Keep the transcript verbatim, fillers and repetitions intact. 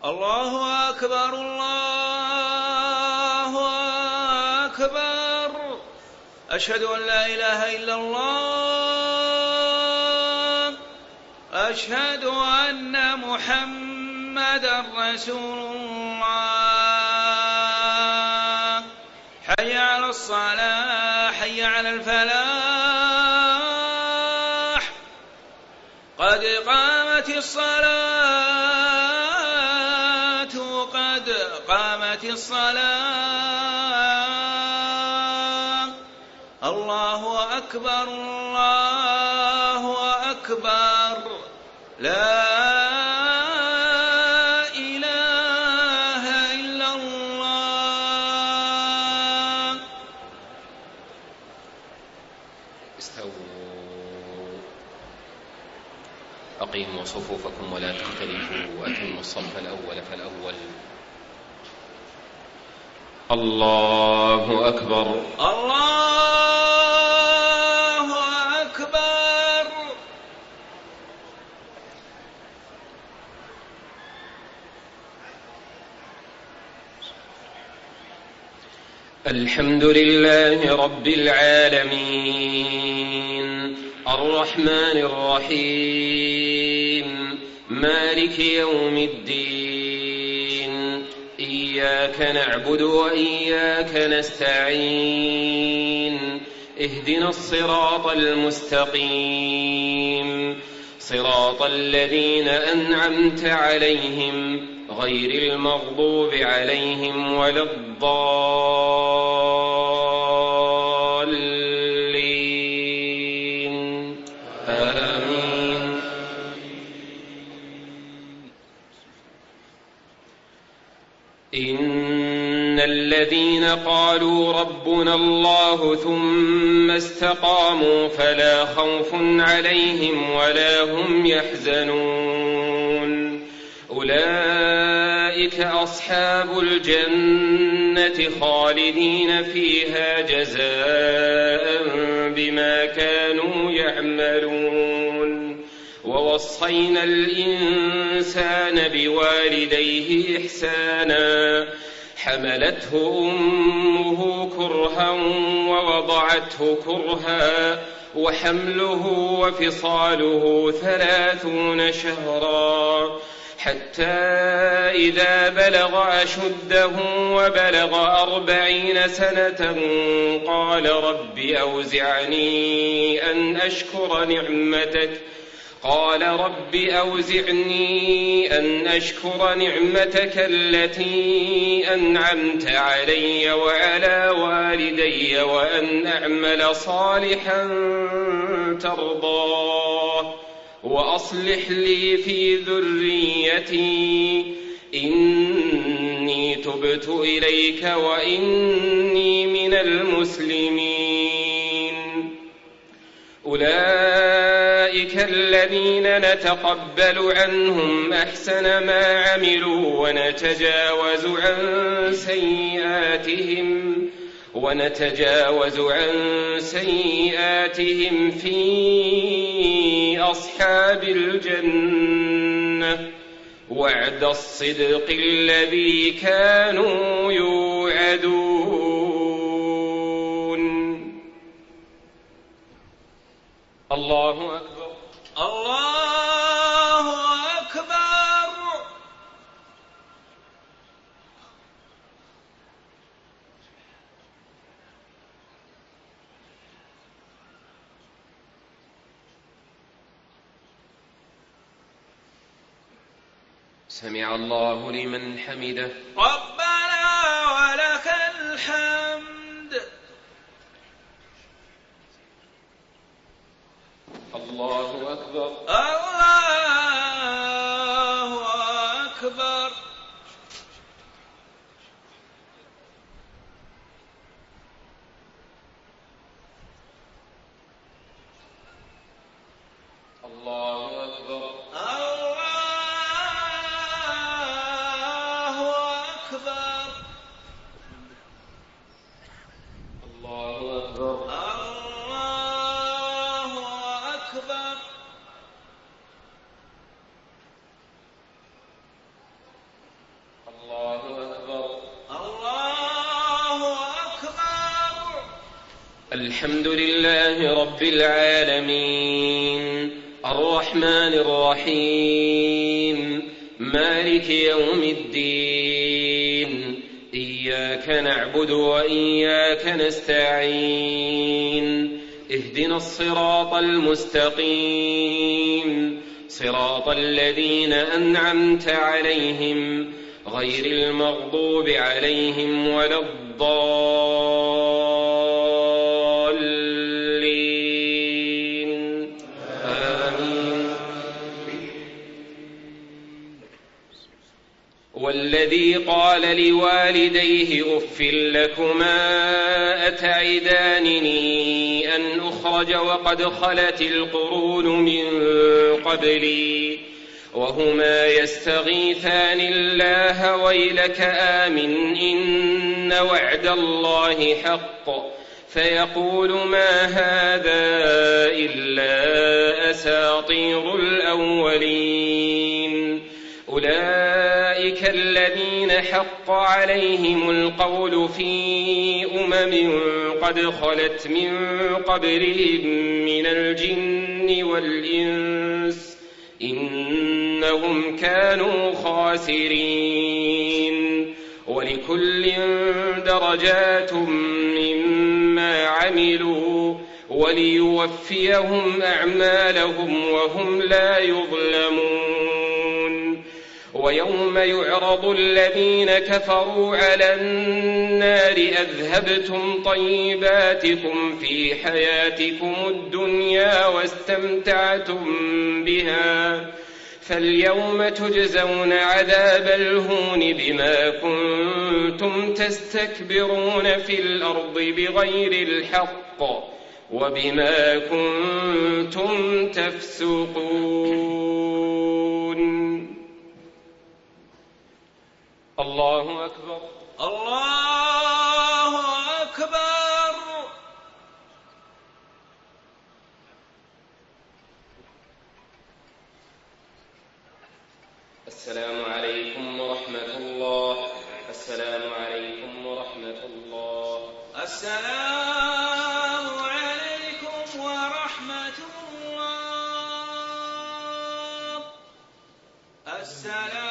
الله أكبر الله أكبر. أشهد أن لا إله إلا الله. أشهد أن محمدا رسول الله. حي على الصلاة حي على الفلاح. قد قامت الصلاة قد قامت الصلاة. الله أكبر الله أكبر. لا إله إلا الله. استووا. أقيموا صفوفكم ولا تختلفوا وأتموا الصف الأول فالأول. الله أكبر الله أكبر. الحمد لله رب العالمين الرحمن الرحيم مالك يوم الدين. إياك نعبد وإياك نستعين. اهدنا الصراط المستقيم صراط الذين أنعمت عليهم غير المغضوب عليهم ولا الضالين. آمين. إن الذين قالوا ربنا الله ثم استقاموا فلا خوف عليهم ولا هم يحزنون. أولئك أصحاب الجنة خالدين فيها جزاء بما كانوا يعملون. ووصينا الإنسان بوالديه إحسانا حملته أمه كرها ووضعته كرها وحمله وفصاله ثلاثون شهرا حتى إذا بلغ أشده وبلغ أربعين سنة قال رب أوزعني أن أشكر نعمتك قال رب أوزعني أن أشكر نعمتك التي أنعمت علي وعلى والدي وأن أعمل صالحا ترضاه وأصلح لي في ذريتي إني تبت إليك وإني من المسلمين. أولئك الذين نتقبل عنهم أحسن ما عملوا ونتجاوز عن سيئاتهم ونتجاوز عن سيئاتهم في أصحاب الجنة وعد الصدق الذي كانوا يوعدون. الله أكبر الله أكبر. سمع الله لمن حمده. ربنا ولك الحمد. الله أكبر الله أكبر. الله أكبر الله أكبر. الله أكبر الله أكبر. الحمد لله رب العالمين الرحمن الرحيم مالك يوم الدين إياك نعبد وإياك نستعين اهدنا الصراط المستقيم صراط الذين أنعمت عليهم غير المغضوب عليهم ولا الضالين آمين. والذي قال لوالديه أف لكما أتعدانني أن أخرج وقد خلت القرون من قبلي وهما يستغيثان الله ويلك آمن إن وعد الله حق فيقول ما هذا إلا أساطير الأولين أولئك الذين حق عليهم القول في أمم قد خلت من قبلهم من الجن والإنس إنهم كانوا خاسرين ولكل درجات مما عملوا وليوفيهم أعمالهم وهم لا يظلمون. ويوم يعرض الذين كفروا على النار أذهبتم طيباتكم في حياتكم الدنيا واستمتعتم بها فاليوم تجزون عذاب الهون بما كنتم تستكبرون في الأرض بغير الحق وبما كنتم تفسقون. الله أكبر الله أكبر. السلام عليكم ورحمة الله. السلام عليكم ورحمة الله. السلام عليكم ورحمة الله. السلام